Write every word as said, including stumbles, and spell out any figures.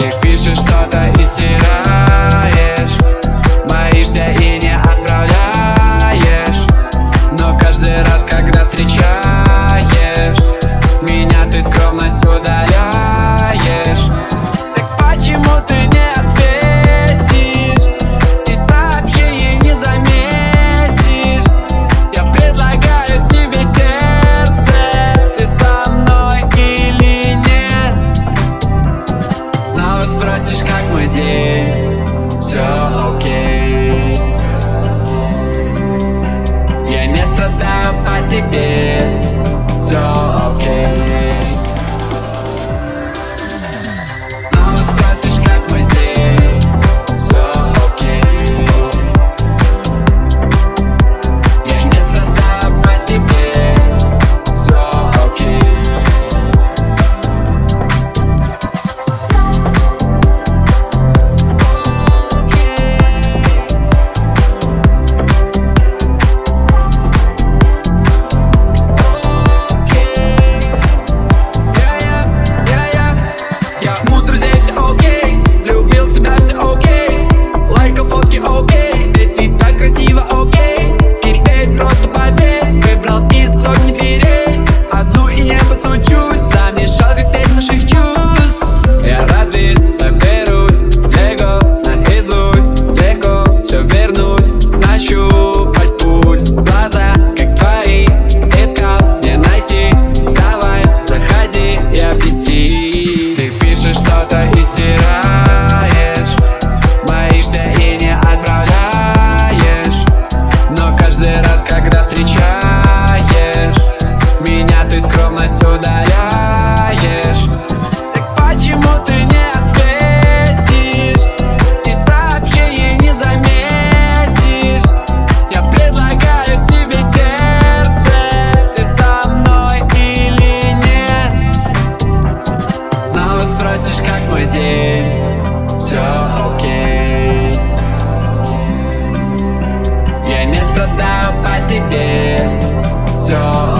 Ты пишешь что-то и стираешь, боишься и не отправляешь, но каждый раз, когда встречаешь меня, ты скромность удаляешь. Так почему ты не ответишь и сообщение не заметишь? Я предлагаю тебе сердце, ты со мной или нет? Снова спросишь, как мой день, все окей. Я не страдаю по тебе, все окей. Снова спросишь, как мой день, все окей. Я не страдаю по тебе, все окей. Спросишь, как мой день, все окей. Я не страдаю по тебе, все окей.